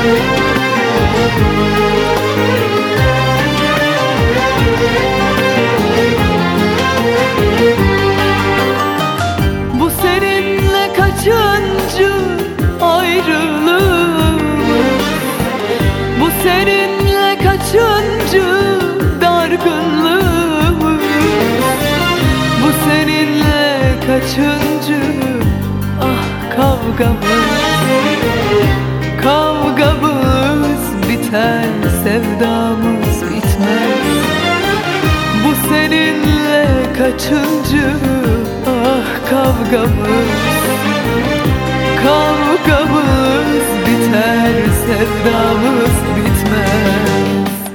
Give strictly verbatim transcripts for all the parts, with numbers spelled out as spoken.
Bu seninle kaçıncı ayrılığımız, bu seninle kaçıncı dargınlığımız, bu seninle kaçıncı ah kavgamız. Kavgamız biter, sevdamız bitmez. Bu seninle kaçıncı ah kavgamız. Kavgamız biter, sevdamız bitmez.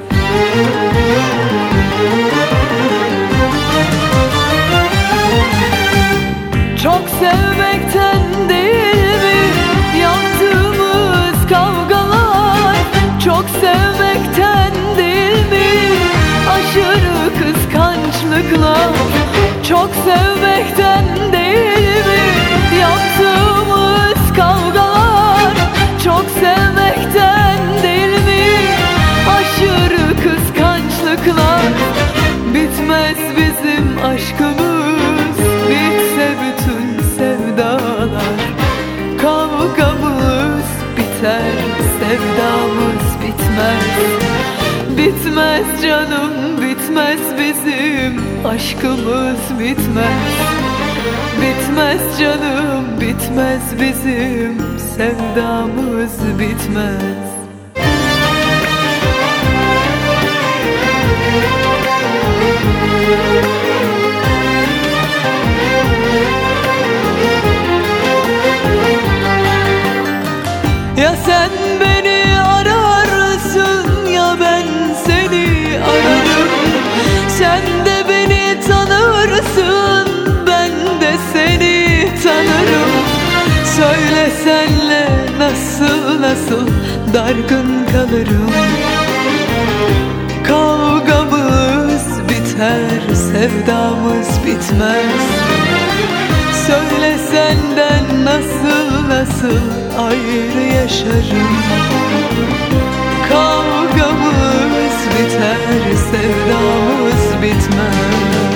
Çok sevmekten değil mi yaptığımız kavgalar? Çok sevmekten değil mi aşırı kıskançlıklar? Çok sevmekten değil mi yaptığımız kavgalar? Çok sevmekten değil mi aşırı kıskançlıklar? Bitmez bizim aşkımız, bitse bütün sevdalar. Kavgamız biter, sevdamız bitmez. Bitmez canım, bitmez bizim aşkımız bitmez. Bitmez canım, bitmez bizim sevdamız bitmez. Ya sen beni ararsın ya ben seni ararım. Sen de beni tanırsın, ben de seni tanırım. Söyle senle nasıl nasıl dargın kalırım. Kavgamız biter, sevdamız bitmez. Söyle senden nasıl nasıl ayrı yaşarım. Kavgamız biter, sevdamız bitmez.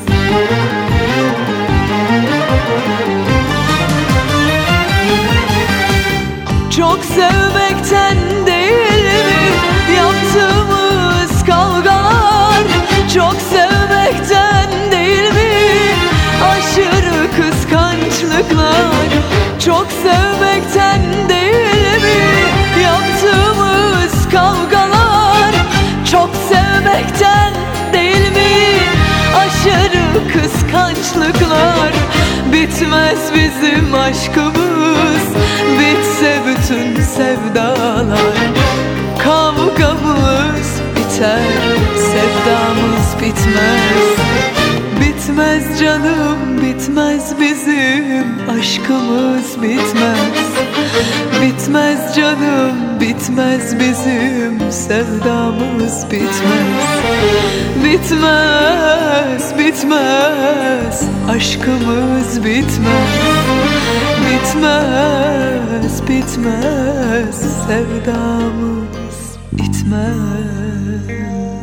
Çok sevmekten değil mi yaptığımız kavgalar? Çok sevmekten değil mi aşırı kıskançlıklar? Çok sevmekten değil mi yaptığımız kavgalar? Çok sevmekten değil mi aşırı kıskançlıklar? Bitmez bizim aşkımız, bitse bütün sevdalar. Kavgamız biter, sevdamız bitmez. Bitmez canım, bitmez bizim aşkımız bitmez. Bitmez canım, bitmez bizim sevdamız bitmez. Bitmez, bitmez aşkımız bitmez. Bitmez, bitmez sevdamız bitmez.